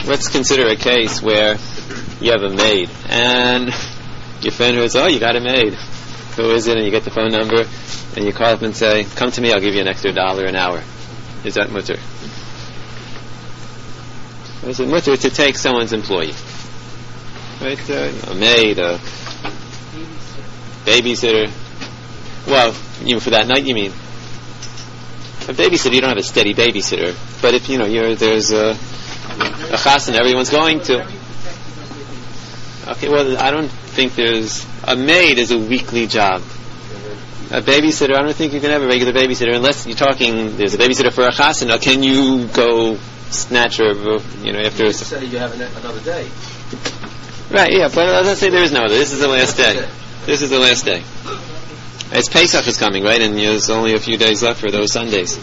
let's consider a case where you have a maid, and your friend says, "Oh, you got a maid. Who is it?" And you get the phone number, and you call up and say, "Come to me, I'll give you an extra $1 an hour." Is that mutter? Is it mutter to take someone's employee? Right? A maid, a babysitter. Well, even for that night, you mean? A babysitter, you don't have a steady babysitter. But if, there's a chassan everyone's going to. Okay, well, I don't think there's... A maid is a weekly job. A babysitter, I don't think you can have a regular babysitter unless you're talking, there's a babysitter for a chassan. Now, can you go snatch her, after... You say you have another day. Right, yeah, but let's say there is no other. This is the last day. This is the last day. It's Pesach is coming, right? And there's only a few days left for those Sundays.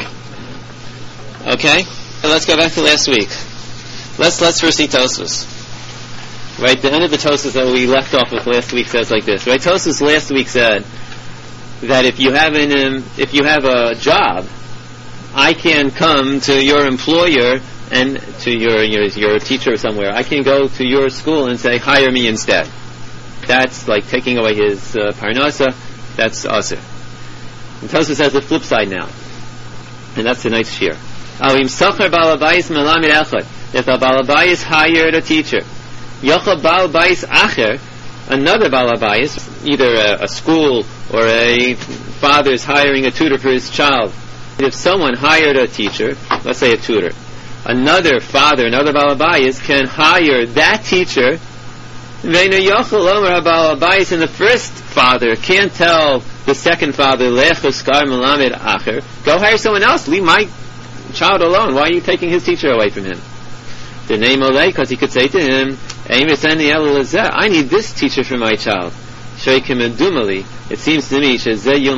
Okay? So let's go back to last week. Let's first see Tosfos. Right? The end of the Tosfos that we left off with last week says like this. Right? Tosfos last week said that if you have a job, I can come to your employer and to your teacher somewhere. I can go to your school and say, hire me instead. That's like taking away his parnasa. That's asur. And Tosfos has the flip side now, and that's tonight's shir. If a balabais hired a teacher, yochel balabais acher, another balabais, either a school or a father is hiring a tutor for his child. If someone hired a teacher, let's say a tutor, another father, another balabais can hire that teacher. And the first father can't tell the second father, go hire someone else, leave my child alone. Why are you taking his teacher away from him? The name Olay, because he could say to him, I need this teacher for my child. It seems to me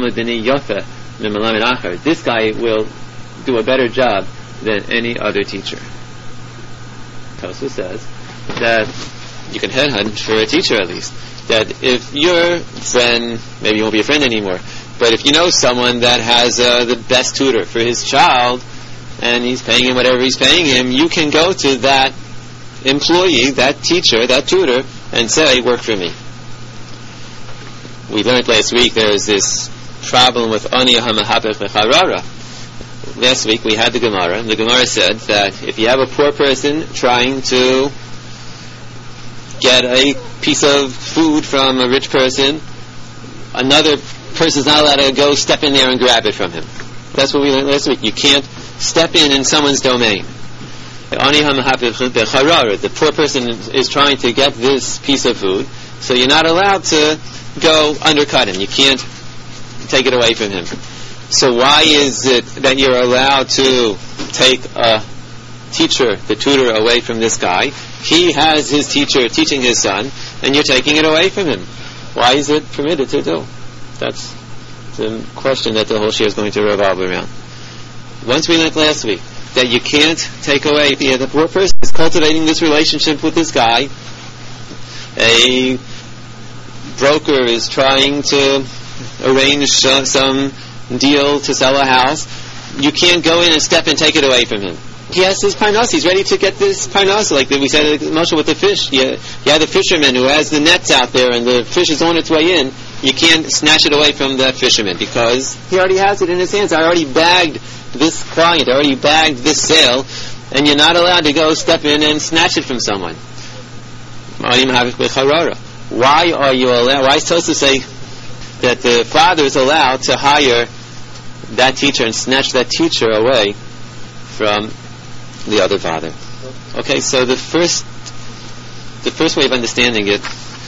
this guy will do a better job than any other teacher. Tosfos says that you can headhunt for a teacher at least. That if your friend, maybe you won't be a friend anymore, but if you know someone that has the best tutor for his child, and he's paying him whatever he's paying him, you can go to that employee, that teacher, that tutor, and say, work for me. We learned last week there's this problem with Aniyah HaMehabech V'Charara. Last week we had the Gemara, and the Gemara said that if you have a poor person trying to get a piece of food from a rich person, another person's not allowed to go step in there and grab it from him. That's what we learned last week. You can't step in someone's domain. The poor person is trying to get this piece of food, so you're not allowed to go undercut him. You can't take it away from him. So why is it that you're allowed to take a teacher, the tutor, away from this guy? He has his teacher teaching his son, and you're taking it away from him. Why is it permitted to do? That's the question that the whole shir is going to revolve around. Once we learned last week that you can't take away, the poor person is cultivating this relationship with this guy. A broker is trying to arrange some deal to sell a house. You can't go in and step and take it away from him. He has his parnas. He's ready to get this parnas, like we said, Moshe, with the fish. You have the fisherman who has the nets out there, and the fish is on its way in. You can't snatch it away from that fisherman because he already has it in his hands. I already bagged this client. I already bagged this sale, and you're not allowed to go step in and snatch it from someone. Why are you allowed? Why is Tosfos say that the father is allowed to hire that teacher and snatch that teacher away from the other father? Okay, so the first way of understanding it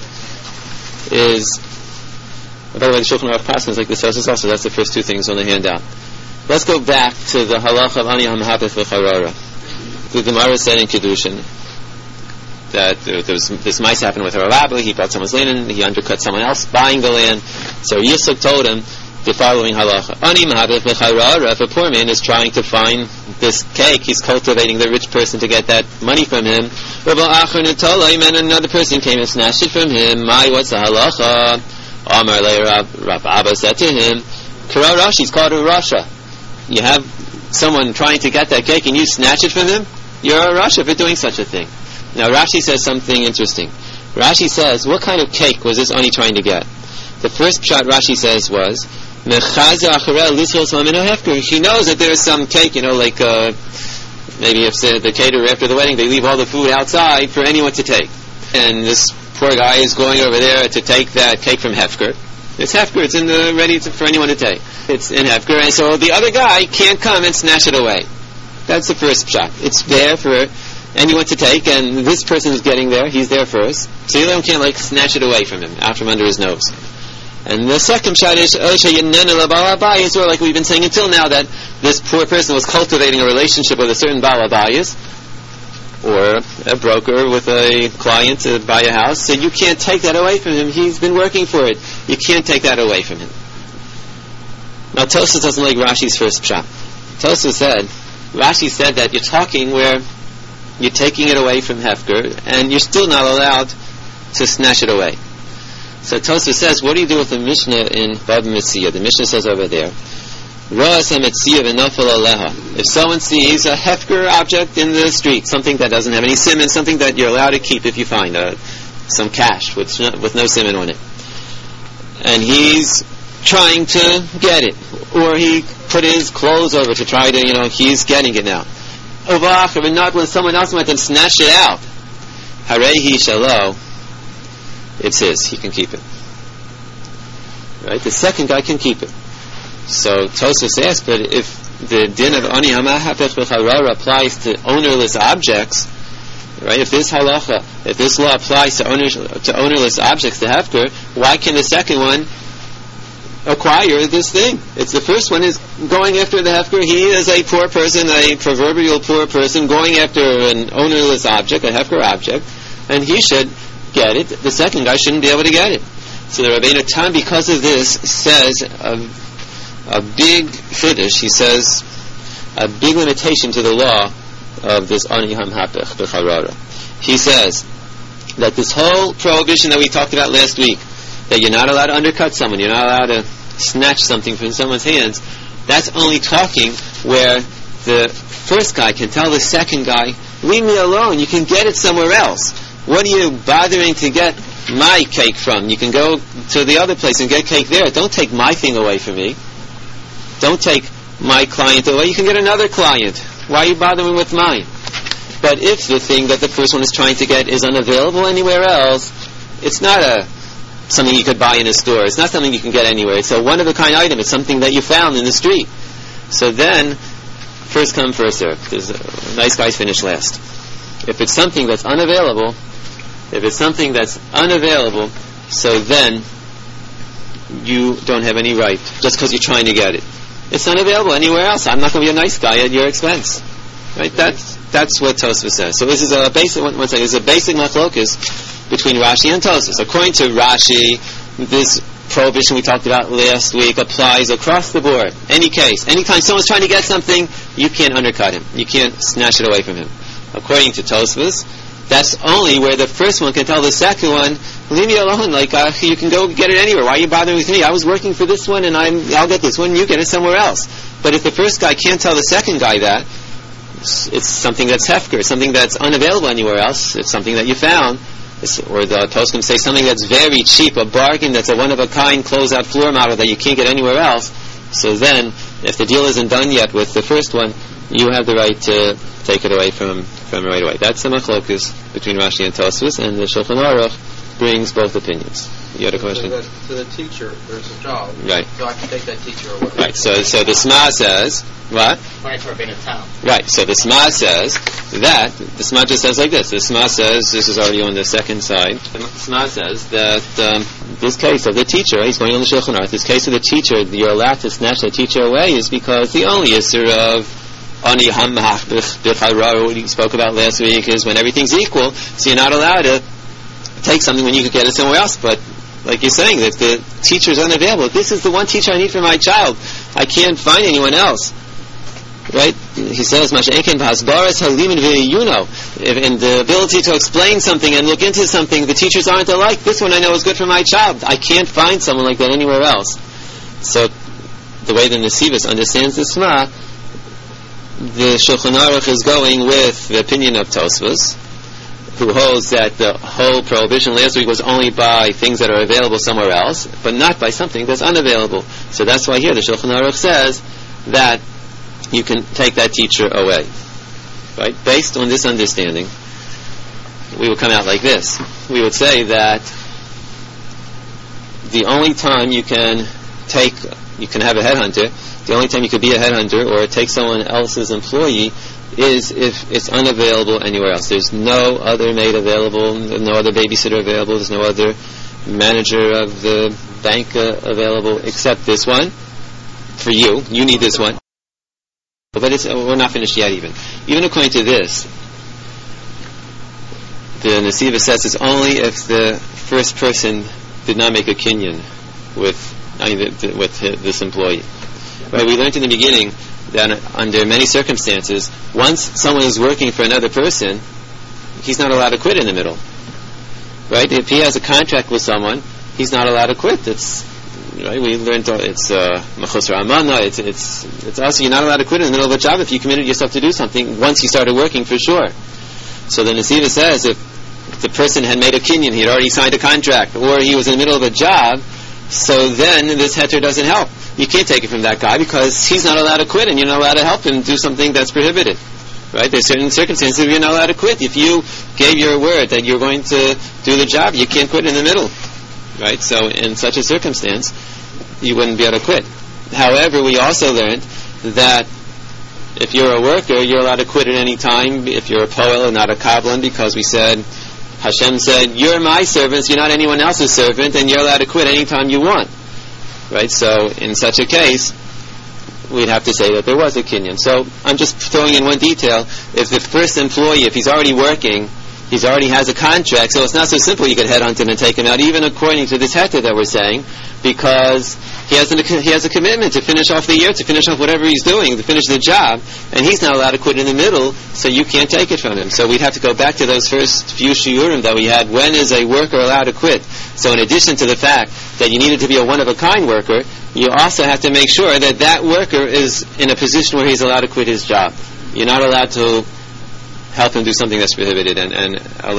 is, by the way, the Shulchan Aruch Paskin is like this also. That's the first two things on the handout. Let's go back to the halacha of Aniyah HaMehabech V'Charara. The Gemara said in Kedushin that there was this mice happened with her rabbi. He bought someone's land and he undercut someone else buying the land. So Yisuk told him the following halacha: Ani Mehabech V'Charara. If a poor man is trying to find this cake, he's cultivating the rich person to get that money from him. And another person came and snatched it from him. What's the halacha? Amar le Rav Abba said to him, Kara Rashi, he's called a Rasha. You have someone trying to get that cake and you snatch it from him? you're a rasha for doing such a thing. Now Rashi says something interesting. Rashi says, what kind of cake was this Ani trying to get? The first pshat Rashi says was, he knows that there's some cake, like maybe if the caterer after the wedding, they leave all the food outside for anyone to take. And this poor guy is going over there to take that cake from Hefker. It's Hefker, it's ready for anyone to take. It's in Hefker, and so the other guy can't come and snatch it away. That's the first pshat. It's there for anyone to take, and this person is getting there, he's there first. So the other one can't snatch it away from him, out from under his nose. And the second shot is, or like we've been saying until now, that this poor person was cultivating a relationship with a certain Baal Abayis, or a broker with a client to buy a house, so you can't take that away from him. He's been working for it. You can't take that away from him. Now Tosfos doesn't like Rashi's first shot. Rashi said that you're talking where you're taking it away from Hefker, and you're still not allowed to snatch it away. So Tosfos says, what do you do with the Mishnah in Bava Metzia? The Mishnah says over there, if someone sees a Hefker object in the street, something that doesn't have any siman, something that you're allowed to keep if you find some cash with no siman on it, and he's trying to get it, or he put his clothes over to try to, he's getting it now. But not when someone else went and snatched it out. Harehi shalo. It's his. He can keep it. Right? The second guy can keep it. So Tosfos asks, but if the din of Ani Hamahapech B'Charara applies to ownerless objects, right? If this halacha, if this law applies to ownerless objects, to Hefker, why can the second one acquire this thing? It's the first one is going after the Hefker. He is a poor person, a proverbial poor person, going after an ownerless object, a Hefker object, and he should get it. The second guy shouldn't be able to get it. So the Rabbeinu Tam, because of this, says a big chiddush. He says a big limitation to the law of this Ani Hamhapech B'Charara. He says that this whole prohibition that we talked about last week, that you're not allowed to undercut someone, you're not allowed to snatch something from someone's hands, that's only talking where the first guy can tell the second guy, leave me alone, you can get it somewhere else. What are you bothering to get my cake from? You can go to the other place and get cake there. Don't take my thing away from me. Don't take my client away. You can get another client. Why are you bothering with mine? But if the thing that the first one is trying to get is unavailable anywhere else, it's not something you could buy in a store. It's not something you can get anywhere. It's a one-of-a-kind item. It's something that you found in the street. So then, first come, first serve. There's nice guys finish last. If it's something that's unavailable, so then you don't have any right just because you're trying to get it. It's unavailable anywhere else. I'm not going to be a nice guy at your expense. Right? That's what Tosfos says. So this is a basic machlokus between Rashi and Tosfos. According to Rashi, this prohibition we talked about last week applies across the board. Any case, anytime someone's trying to get something, you can't undercut him. You can't snatch it away from him. According to Tosfos, that's only where the first one can tell the second one, leave me alone, you can go get it anywhere. Why are you bothering with me? I was working for this one and I'll get this one, you get it somewhere else. But if the first guy can't tell the second guy that, it's something that's Hefker, something that's unavailable anywhere else, it's something that you found, or the Tosfos say something that's very cheap, a bargain that's a one-of-a-kind close-out floor model that you can't get anywhere else, so then, if the deal isn't done yet with the first one, you have the right to take it away from right away. That's the machlokus between Rashi and Tosfos, and the Shulchan Aruch brings both opinions. You had a question? So the teacher, there's a job. Right. So I can take that teacher away. Right. So the Sma says, what? Right, for being in town. Right. So the Sma says that, the Sma just says like this. The Sma says, this is already on the second side, the Sma says that this case of the teacher, he's going on the Shulchan Aruch, this case of the teacher, you're allowed to snatch the teacher away is because the only issue of Ani Hamach B'Charara, what he spoke about last week, is when everything's equal, so you're not allowed to take something when you could get it somewhere else. But like you're saying, that the teacher's unavailable. This is the one teacher I need for my child. I can't find anyone else. Right? He says, Masha'enken b'hasbaras halimin v'yuno. In the ability to explain something and look into something, the teachers aren't alike. This one I know is good for my child. I can't find someone like that anywhere else. So, the way the Nesivos understands the Sma, the Shulchan Aruch is going with the opinion of Tosfos, who holds that the whole prohibition last week was only by things that are available somewhere else, but not by something that's unavailable. So that's why here the Shulchan Aruch says that you can take that teacher away. Right? Based on this understanding, we would come out like this. We would say that the only time you can have a headhunter, the only time you could be a headhunter or take someone else's employee is if it's unavailable anywhere else. There's no other maid available, no other babysitter available, there's no other manager of the bank available except this one. For you need this one. But we're not finished yet even. Even according to this, the Nesiva says it's only if the first person did not make a kinyan with this employee. Right? We learned in the beginning that under many circumstances, once someone is working for another person, he's not allowed to quit in the middle. Right? If he has a contract with someone, he's not allowed to quit. Right? We learned it's machos ramana. It's also you're not allowed to quit in the middle of a job if you committed yourself to do something once you started working for sure. So the Nesiva says if the person had made a kinyan, he had already signed a contract, or he was in the middle of a job, so then this heter doesn't help. You can't take it from that guy because he's not allowed to quit, and you're not allowed to help him do something that's prohibited. Right? There's certain circumstances where you're not allowed to quit. If you gave your word that you're going to do the job, you can't quit in the middle. Right? So in such a circumstance, you wouldn't be able to quit. However, we also learned that if you're a worker, you're allowed to quit at any time if you're a poel and not a kabbalan, because we said, Hashem said, you're my servants, you're not anyone else's servant, and you're allowed to quit any time you want. Right? So in such a case, we'd have to say that there was a kinyan. So I'm just throwing in one detail. If the first employee, if he's already working, he already has a contract, so it's not so simple you could headhunt him and take him out, even according to this heter that we're saying, because he has a commitment to finish off the year, to finish off whatever he's doing, to finish the job, and he's not allowed to quit in the middle, so you can't take it from him. So we'd have to go back to those first few shiurim that we had. When is a worker allowed to quit? So in addition to the fact that you needed to be a one-of-a-kind worker, you also have to make sure that that worker is in a position where he's allowed to quit his job. You're not allowed to help him do something that's prohibited and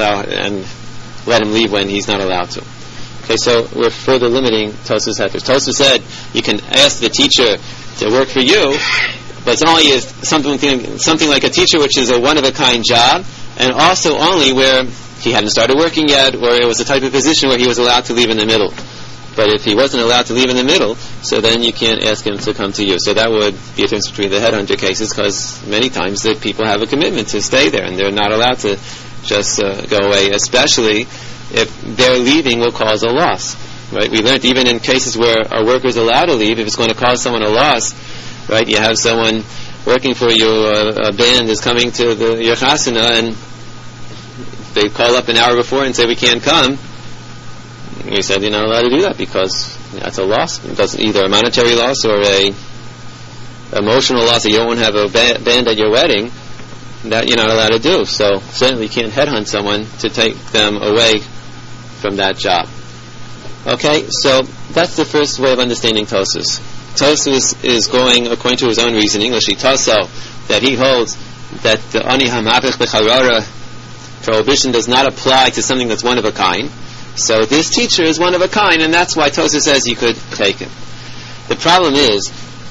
let him leave when he's not allowed to. Okay, so we're further limiting Tosfos heter. Tosfos said you can ask the teacher to work for you, but it's only something like a teacher, which is a one-of-a-kind job, and also only where he hadn't started working yet, or it was a type of position where he was allowed to leave in the middle. But if he wasn't allowed to leave in the middle, so then you can't ask him to come to you. So that would be a difference between the headhunter cases, because many times the people have a commitment to stay there, and they're not allowed to just go away, especially if their leaving will cause a loss. Right? We learned even in cases where a worker is allowed to leave, if it's going to cause someone a loss, right? You have someone working for you, a band is coming to your chasana, and they call up an hour before and say, we can't come. We said you're not allowed to do that because that's a loss. It's either a monetary loss or a emotional loss that you don't want to have a band at your wedding. That you're not allowed to do. So certainly you can't headhunt someone to take them away from that job. Okay, so that's the first way of understanding Tosfos. Tosfos is going according to his own reasoning, Lashitaso, that he holds that the Ani Hamapech B'Charara prohibition does not apply to something that's one of a kind. So this teacher is one of a kind, and that's why Tosfos says you could take him. The problem is,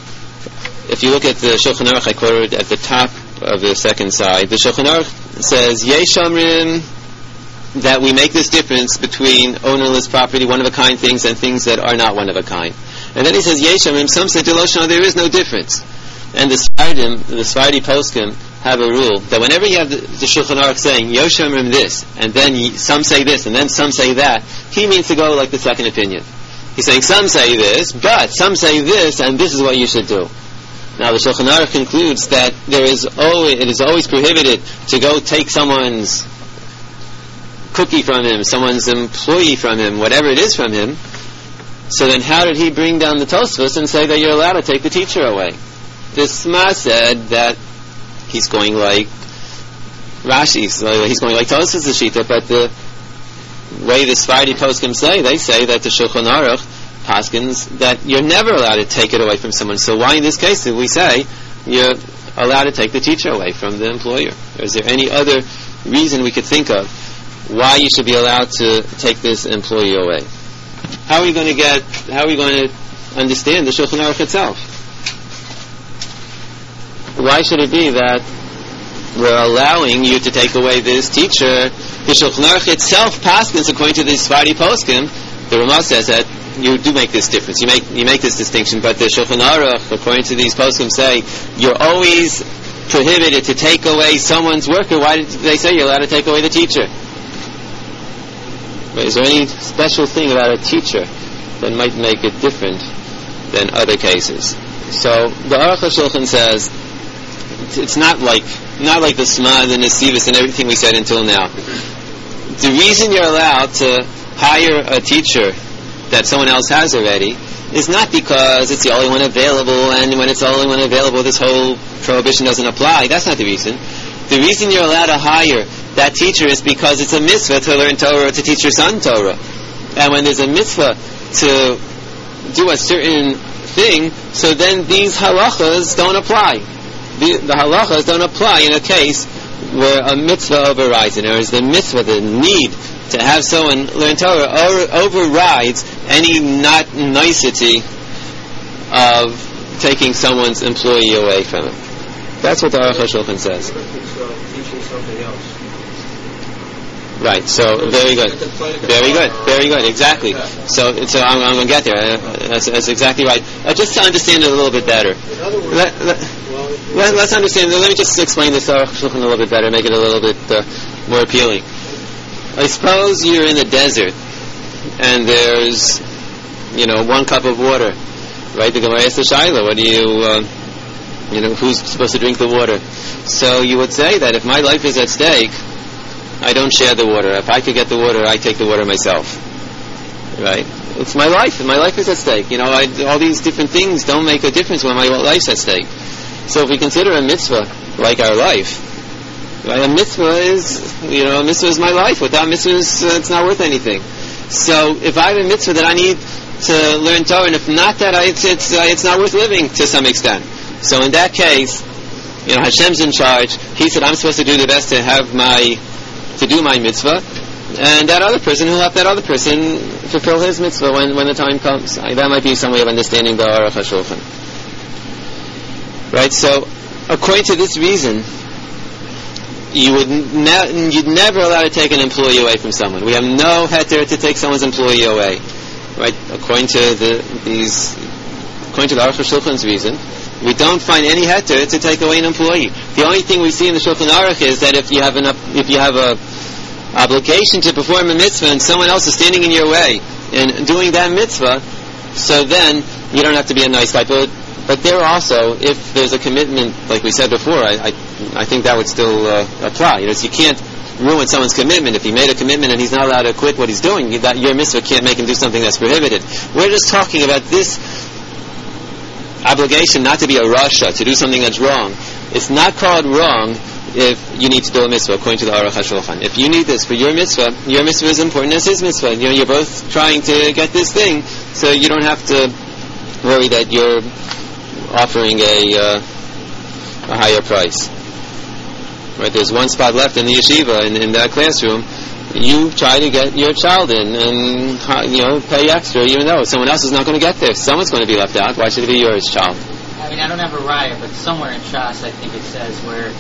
if you look at the Shulchan Aruch I quoted at the top of the second side, the Shulchan Aruch says, Yesh Omrim, that we make this difference between ownerless property, one-of-a-kind things, and things that are not one-of-a-kind. And then he says, Yesh Omrim, some say, there is no difference. And the Sephardi poskim have a rule that whenever you have the Shulchan Aruch saying Yesh Omrim this, and then some say this, and then some say that, he means to go like the second opinion. He's saying some say this, but some say this, and this is what you should do. Now the Shulchan Aruch concludes that it is always prohibited to go take someone's cookie from him, someone's employee from him, whatever it is from him. So then how did he bring down the Tosfos and say that you're allowed to take the teacher away? The Sma said that he's going like Rashi, so he's going like Tosfos Shita, but the way the Sephardi poskim say, they say that the Shulchan Aruch paskins that you're never allowed to take it away from someone. So why in this case did we say you're allowed to take the teacher away from the employer? Or is there any other reason we could think of why you should be allowed to take this employee away? How are we going to understand the Shulchan Aruch itself? Why should it be that we're allowing you to take away this teacher? The Shulchan Aruch itself paskins according to the Sephardi poskim. The Ramah says that you do make this difference. You make this distinction, but the Shulchan Aruch, according to these poskim, say you're always prohibited to take away someone's worker. Why did they say you're allowed to take away the teacher? Is there any special thing about a teacher that might make it different than other cases? So the Aruch HaShulchan says it's not like the Sma and the Nesivos and everything we said until now. The reason you're allowed to hire a teacher that someone else has already is not because it's the only one available, and when it's the only one available this whole prohibition doesn't apply. That's not the reason. The reason you're allowed to hire that teacher is because it's a mitzvah to learn Torah or to teach your son Torah. And when there's a mitzvah to do a certain thing, so then these halachas don't apply. The halachas don't apply in a case where a mitzvah overrides it, or is the mitzvah, the need to have someone learn Torah, overrides any not nicety of taking someone's employee away from him. That's what the Aruch HaShulchan says. Teaching something else. Right, so very good, exactly. So I'm going to get there. That's exactly right. Just to understand it a little bit better. Let's understand. Let me just explain this Aruch HaShulchan a little bit better, make it a little bit more appealing. I suppose you're in the desert, and there's, one cup of water, right? The Gemara asks the Shaila, what do you, who's supposed to drink the water? So you would say that if my life is at stake, I don't share the water. If I could get the water, I take the water myself. Right? It's my life, and my life is at stake. All these different things don't make a difference when my life's at stake. So if we consider a mitzvah like our life, right, a mitzvah is my life. Without mitzvahs, it's not worth anything. So if I have a mitzvah that I need to learn Torah, and if not that, it's not worth living to some extent. So in that case, Hashem's in charge. He said, I'm supposed to do the best to do my mitzvah, and that other person will help that other person fulfill his mitzvah when the time comes. That might be some way of understanding the Aruch HaShulchan. Right, so according to this reason, you'd never allow to take an employee away from someone. We have no heter to take someone's employee away. Right, according to the Aruch HaShulchan's reason, we don't find any heter to take away an employee. The only thing we see in the Shulchan Aruch is that if you have a obligation to perform a mitzvah and someone else is standing in your way in doing that mitzvah, so then you don't have to be a nice guy. But there also, if there's a commitment, like we said before, I think that would still apply. You can't ruin someone's commitment. If he made a commitment and he's not allowed to quit what he's doing, your mitzvah can't make him do something that's prohibited. We're just talking about this obligation not to be a rasha, to do something that's wrong. It's not called wrong if you need to do a mitzvah, according to the Aruch HaShulchan. If you need this for your mitzvah is important as his mitzvah. You're both trying to get this thing, so you don't have to worry that you're offering a higher price. Right? There's one spot left in the yeshiva, in that classroom. You try to get your child in and pay extra, even though someone else is not going to get there. Someone's going to be left out. Why should it be yours child? I don't have a raya, but somewhere in Shas I think it says where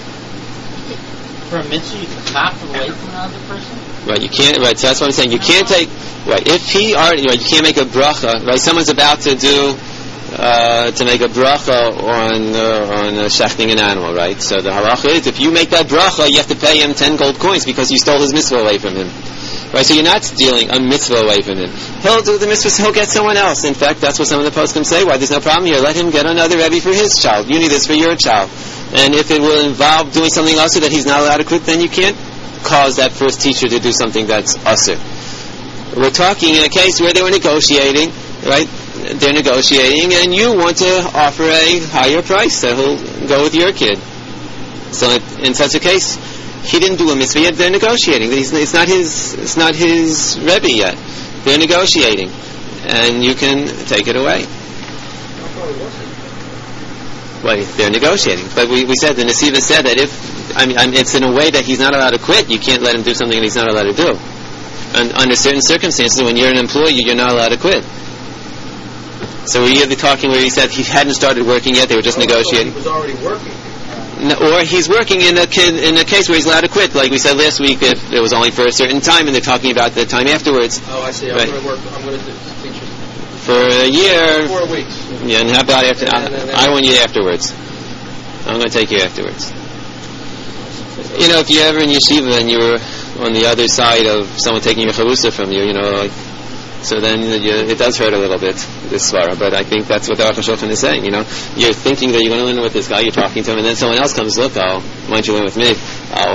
for a mitzvah you can cop away from another person. Right, you can't. Right, so that's what I'm saying. You can't take. Right, if he already. Right, you can't make a bracha. Right, someone's about to do. To make a bracha on shechting an animal, right? So the halacha is, if you make that bracha, you have to pay him 10 gold coins because you stole his mitzvah away from him. Right? So you're not stealing a mitzvah away from him. He'll do the mitzvah, so he'll get someone else. In fact, that's what some of the poskim say. Why, there's no problem here. Let him get another rebbe for his child. You need this for your child. And if it will involve doing something else that he's not allowed to quit, then you can't cause that first teacher to do something that's usur. We're talking in a case where they were negotiating, right? They're negotiating, and you want to offer a higher price that he'll go with your kid. So in such a case, he didn't do a mitzvah yet. They're negotiating. It's not his rebbe yet. They're negotiating, and you can take it away. well, they're negotiating. But we said, the Nesiva said that it's in a way that he's not allowed to quit. You can't let him do something that he's not allowed to do. And under certain circumstances, when you're an employee, you're not allowed to quit. So we had the talking where he said he hadn't started working yet, they were just negotiating. He was already working. No, or he's working in a case where he's allowed to quit, like we said last week, if it was only for a certain time, and they're talking about the time afterwards. Oh, I see. Right. I'm going to teach you. For a year. 4 weeks. Yeah, and how about after? I want you afterwards. I'm going to take you afterwards. You know, if you're ever in yeshiva and you're on the other side of someone taking your chavusa from you, so then it does hurt a little bit, this svara. But I think that's what the Aruch HaShulchan is saying. You're thinking that you're going to learn with this guy, you're wtalking to him, and then someone else comes, look, why don't you learn with me? I'll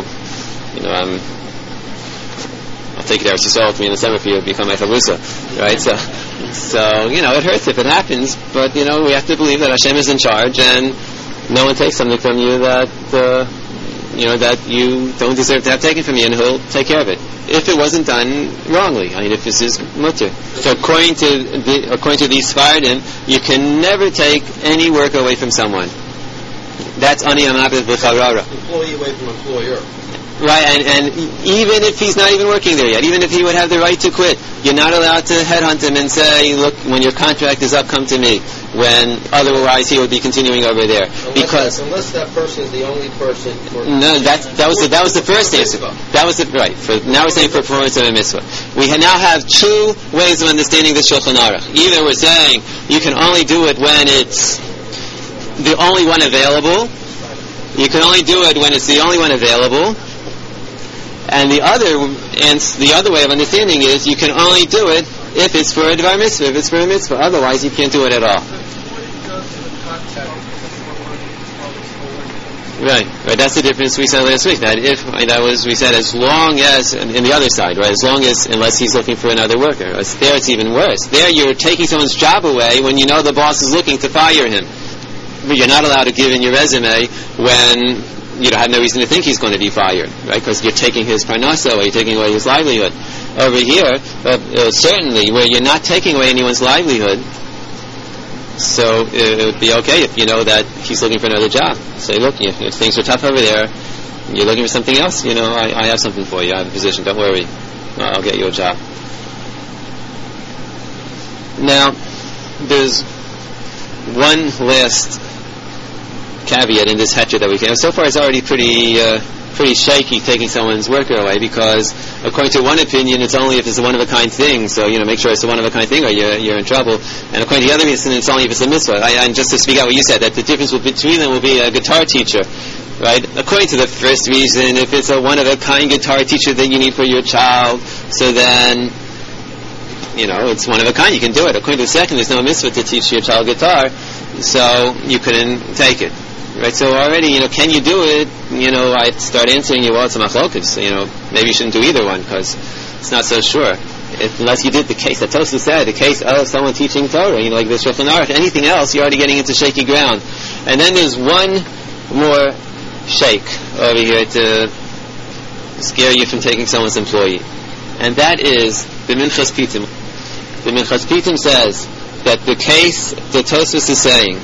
take you to Eretz Yisrael with me in the summer for you to become my chavusa, right? So it hurts if it happens, but we have to believe that Hashem is in charge, and no one takes something from you that that you don't deserve to have taken from you, and He'll take care of it if it wasn't done wrongly. If this is mutter. So according to these Sfaradim, you can never take any work away from someone. That's ani amabed v'charara. Employee away from employer. Right, and even if he's not even working there yet, even if he would have the right to quit, you're not allowed to headhunt him and say, look, when your contract is up, come to me, when otherwise he would be continuing over there. Unless that person is the only person. No, that was the first answer. That was right. Now we're saying for performance of a mitzvah. We now have two ways of understanding the Shulchan Aruch. Either we're saying you can only do it when it's the only one available. You can only do it when it's the only one available. And the other way of understanding is you can only do it if it's for a dvar mitzvah, if it's for a mitzvah. Otherwise, you can't do it at all. Right. That's the difference we said last week. We said as long as, in the other side, right? Unless he's looking for another worker. There, it's even worse. There, you're taking someone's job away when you know the boss is looking to fire him. But you're not allowed to give in your resume when you have no reason to think he's going to be fired, right? Because you're taking his parnasa away, you're taking away his livelihood. Over here, certainly, where you're not taking away anyone's livelihood, so it would be okay if you know that he's looking for another job. Say, look, if things are tough over there, you're looking for something else, I have something for you, I have a position, don't worry, I'll get you a job. Now, there's one last caveat in this heter that we can. So far, it's already pretty shaky taking someone's worker away, because according to one opinion, it's only if it's a one-of-a-kind thing. So make sure it's a one-of-a-kind thing, or you're in trouble. And according to the other reason, it's only if it's a mitzvah. And just to speak out what you said, that the difference between them will be a guitar teacher, right? According to the first reason, if it's a one-of-a-kind guitar teacher that you need for your child, so then it's one of a kind, you can do it. According to the second, there's no mitzvah to teach your child guitar, so you couldn't take it. Right, so already, can you do it? I'd start answering you, well, it's a machlokas. Maybe you shouldn't do either one, because it's not so sure. Unless you did the case that Tosfos said, the case of someone teaching Torah, like the Shulchan Aruch. Anything else, you're already getting into shaky ground. And then there's one more shake over here to scare you from taking someone's employee. And that is the Minchas Pitim. The Minchas Pitim says that the case that Tosfos is saying,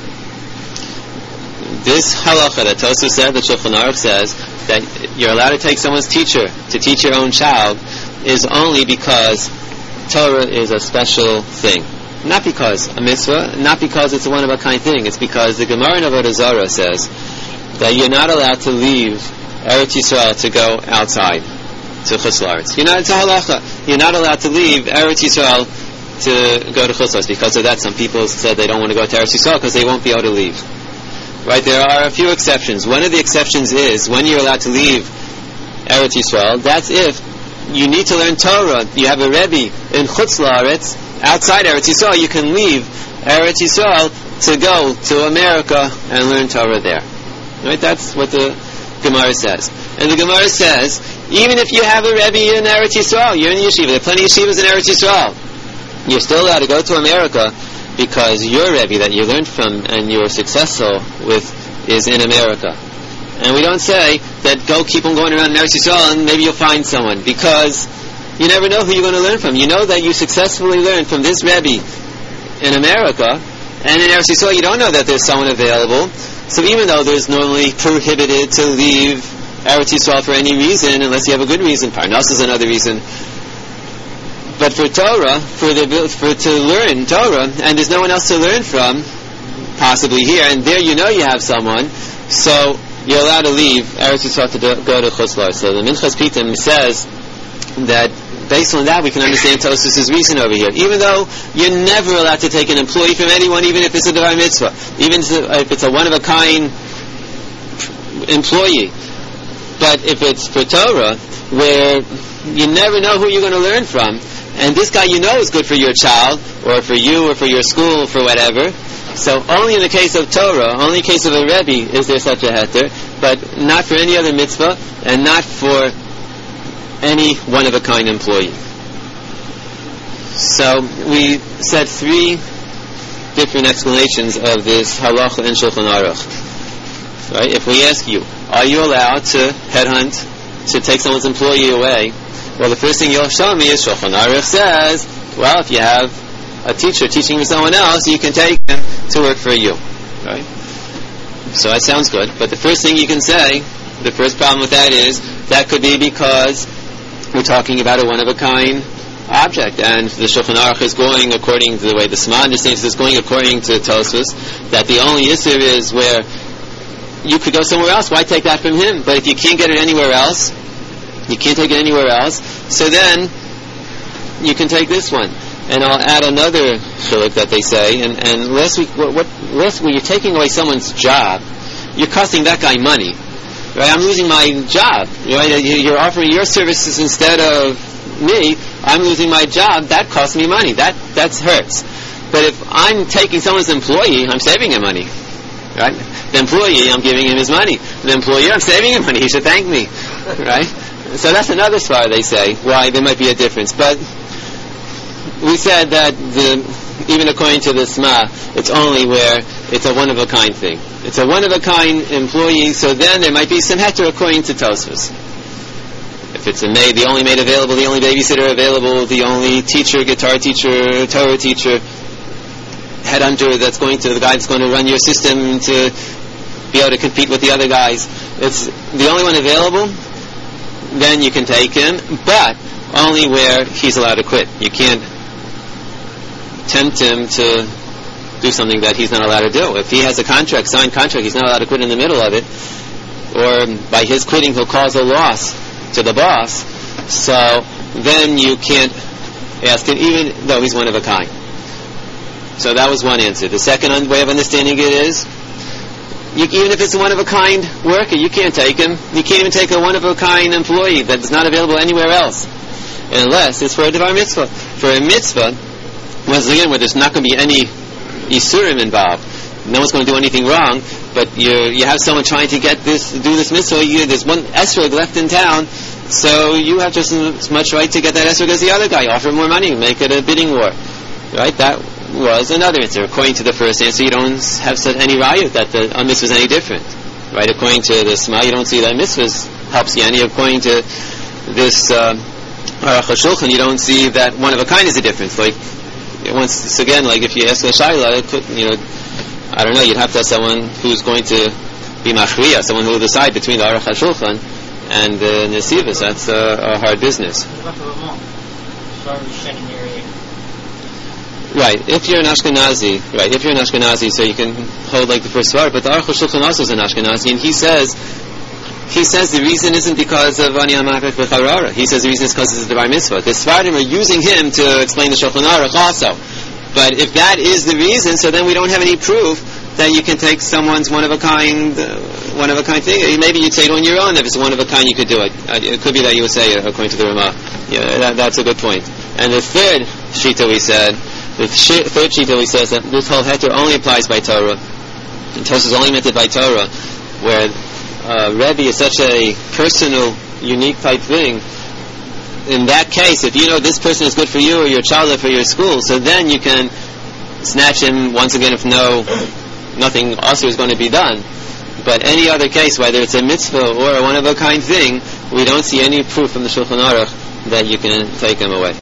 this halacha that Tosfos said, that Shulchan Aruch says, that you're allowed to take someone's teacher to teach your own child, is only because Torah is a special thing. Not because a mitzvah, not because it's a one-of-a-kind thing. It's because the Gemara in Avodah Zarah says that you're not allowed to leave Eretz Yisrael to go outside to Chutz La'aretz. It's a halacha. You're not allowed to leave Eretz Yisrael to go to Chutz La'aretz. Because of that, some people said they don't want to go to Eretz Yisrael because they won't be able to leave. Right, there are a few exceptions. One of the exceptions is when you're allowed to leave Eretz Yisrael, that's if you need to learn Torah. You have a Rebbe in Chutz La'aretz, outside Eretz Yisrael, you can leave Eretz Yisrael to go to America and learn Torah there. Right, that's what the Gemara says. And the Gemara says, even if you have a Rebbe in Eretz Yisrael, you're in the yeshiva, there are plenty of yeshivas in Eretz Yisrael, you're still allowed to go to America, because your Rebbe that you learned from and you're successful with is in America. And we don't say that keep on going around in Eretz Yisrael and maybe you'll find someone, because you never know who you're going to learn from. You know that you successfully learned from this Rebbe in America, and in Eretz Yisrael you don't know that there's someone available. So even though there's normally prohibited to leave Eretz Yisrael for any reason, unless you have a good reason, Parnas is another reason. But for Torah, for to learn Torah, and there's no one else to learn from, possibly here, and there you know you have someone, so you're allowed to leave Eretz Yisrael to go to Chutz La'aretz. So the Minchas Pitam says that based on that we can understand Tosfos' reason over here. Even though you're never allowed to take an employee from anyone, even if it's a Devar Mitzvah, even if it's a one-of-a-kind employee. But if it's for Torah, where you never know who you're going to learn from, and this guy you know is good for your child, or for you, or for your school, or for whatever, so only in the case of Torah, only in the case of a Rebbe is there such a heter, but not for any other mitzvah, and not for any one-of-a-kind employee. So we said 3 different explanations of this halacha in Shulchan Aruch. Right? If we ask you, are you allowed to headhunt, to take someone's employee away? Well, the first thing you'll show me is Shulchan Aruch says, well, if you have a teacher teaching someone else, you can take him to work for you. Right? So that sounds good. But the first thing you can say, the first problem with that is, that could be because we're talking about a one-of-a-kind object, and the Shulchan Aruch is going according to the way the Sma understands, is going according to Tosfos, that the only issue is where you could go somewhere else, why take that from him? But if you can't get it anywhere else, you can't take it anywhere else, so then you can take this one. And I'll add another shiluk that they say, and last week, when you're taking away someone's job, you're costing that guy money. Right? I'm losing my job. Right? You're offering your services instead of me. I'm losing my job. That costs me money. That hurts. But if I'm taking someone's employee, I'm saving him money. Right? The employee, I'm giving him his money. The employer, I'm saving him money. He should thank me. Right? So that's another svara, they say, why there might be a difference. But we said that even according to the Sma, it's only where it's a one-of-a-kind thing. It's a one-of-a-kind employee, so then there might be some heter according to Tosfos. If it's a maid, the only maid available, the only babysitter available, the only teacher, guitar teacher, Torah teacher, headhunter the guy that's going to run your system to be able to compete with the other guys. It's the only one available, then you can take him, but only where he's allowed to quit. You can't tempt him to do something that he's not allowed to do. If he has a signed contract, he's not allowed to quit in the middle of it, or by his quitting he'll cause a loss to the boss, so then you can't ask him, even though he's one of a kind. So that was one answer. The second way of understanding it is, even if it's a one-of-a-kind worker, you can't take him. You can't even take a one-of-a-kind employee that's not available anywhere else, unless it's for a Devar Mitzvah. For a mitzvah, once again, where there's not going to be any Isurim involved, no one's going to do anything wrong, but you have someone trying to do this mitzvah, there's one esrog left in town, so you have just as much right to get that esrog as the other guy. Offer more money, make it a bidding war. Right? That was another answer. According to the first answer, you don't have any rayut that the mitzvah is any different. Right? According to the Sma, you don't see that mitzvah helps you any. According to this Aruch HaShulchan, you don't see that one of a kind is a difference. Like, once again, like if you ask a shayla, I don't know, you'd have to have someone who's going to be machriya, someone who will decide between the Aruch HaShulchan and the Nesivos. That's a hard business. Right, if you're an Ashkenazi, so you can hold like the first svara, but the Aruch HaShulchan also is an Ashkenazi, and he says the reason isn't because of Ani HaMakach B'Charara. He says the reason is because it's a Devar Mitzvah. The Sfardim are using him to explain the Shulchan Aruch also. But if that is the reason, so then we don't have any proof that you can take someone's one-of-a-kind thing. Maybe you'd say it on your own. If it's one-of-a-kind, you could do it. It could be that you would say it according to the Ramah. Yeah, that's a good point. And the third shita we said, that this whole heter only applies by Torah. And Tosfos is only meant by Torah, where Rebbe is such a personal, unique type thing. In that case, if you know this person is good for you or your child or for your school, so then you can snatch him once again if nothing else is going to be done. But any other case, whether it's a mitzvah or a one-of-a-kind thing, we don't see any proof from the Shulchan Aruch that you can take him away.